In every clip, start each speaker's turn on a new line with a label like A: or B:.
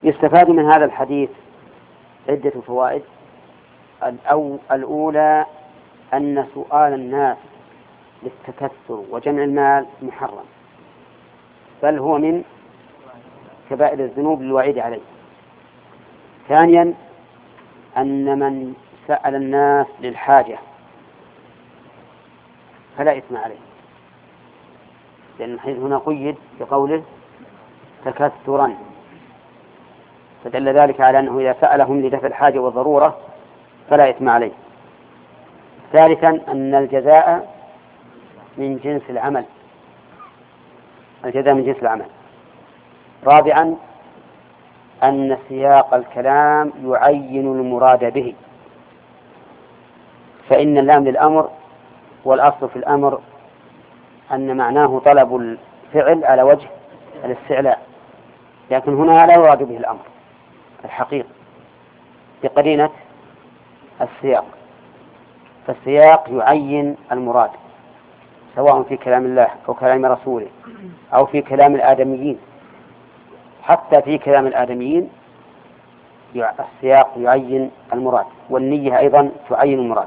A: يستفاد من هذا الحديث عدة فوائد. الأولى أن سؤال الناس للتكثر وجمع المال محرم، بل هو من كبائر الذنوب للوعيد عليه. ثانيا أن من سأل الناس للحاجة فلا إثم عليه، لأن الحديث هنا قيد بقوله تكثرا، فدل ذلك على أنه إذا سألهم لدفع الحاجة والضرورة فلا إثم عليه. ثالثا أن الجزاء من جنس العمل، الجزاء من جنس العمل. رابعا أن سياق الكلام يعين المراد به، فإن اللام للأمر، والأصل في الأمر أن معناه طلب الفعل على وجه الاستعلاء، لكن هنا لا يراد به الأمر الحقيقي بقرينة السياق، فالسياق يعين المراد سواء في كلام الله أو كلام رسوله أو في كلام الآدميين. حتى في كلام الآدميين السياق يعين المراد، والنية أيضا تعين المراد.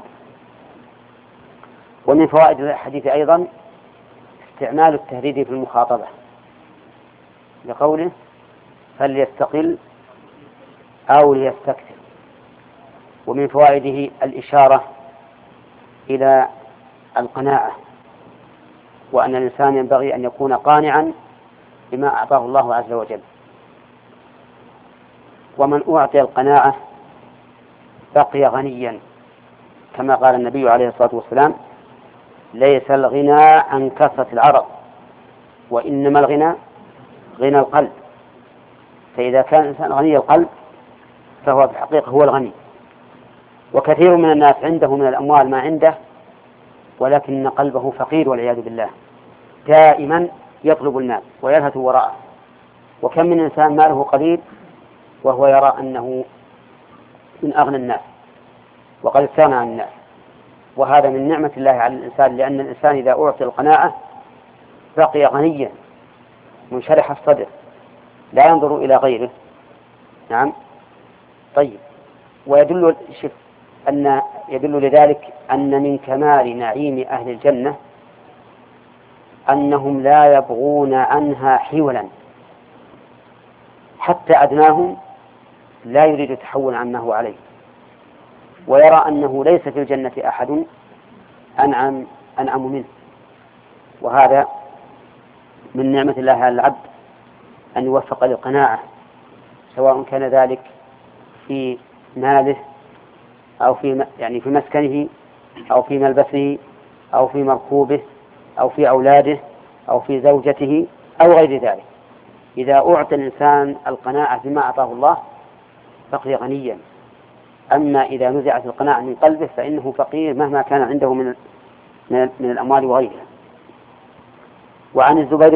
A: ومن فوائد الحديث أيضا استعمال التهديد في المخاطبة لقوله فليستقل أو ليستكثر. ومن فوائده الإشارة إلى القناعة، وأن الإنسان ينبغي أن يكون قانعا بما أعطاه الله عز وجل. ومن أعطي القناعة بقي غنيا، كما قال النبي عليه الصلاة والسلام ليس الغنى عن كثرة العرض وإنما الغنى غنى القلب. فإذا كان الإنسان غني القلب فهو في الحقيقة هو الغني. وكثير من الناس عنده من الأموال ما عنده ولكن قلبه فقير والعياذ بالله، دائما يطلب المال ويلهث وراءه. وكم من إنسان ماله قليل وهو يرى أنه من أغنى الناس وقد استغنى عن الناس، وهذا من نعمة الله على الإنسان، لأن الإنسان إذا أعطي القناعة بقي غنيا منشرح الصدر لا ينظر إلى غيره. نعم. طيب. ويدل لذلك أن من كمال نعيم أهل الجنة أنهم لا يبغون عنها حولا، حتى أدناهم لا يريد التحول عما هو عليه، ويرى أنه ليس في الجنة أحد أنعم منه. وهذا من نعمة الله على العبد أن يوفق للقناعة، سواء كان ذلك في ماله أو في مسكنه أو في ملبسه أو في مركوبه أو في أولاده أو في زوجته أو غير ذلك. إذا أعطى الإنسان القناعة بما أعطاه الله بقي غنيا. أما إذا نزعت القناعة من قلبه فإنه فقير مهما كان عنده من الأموال وغيرها. وعن الزبير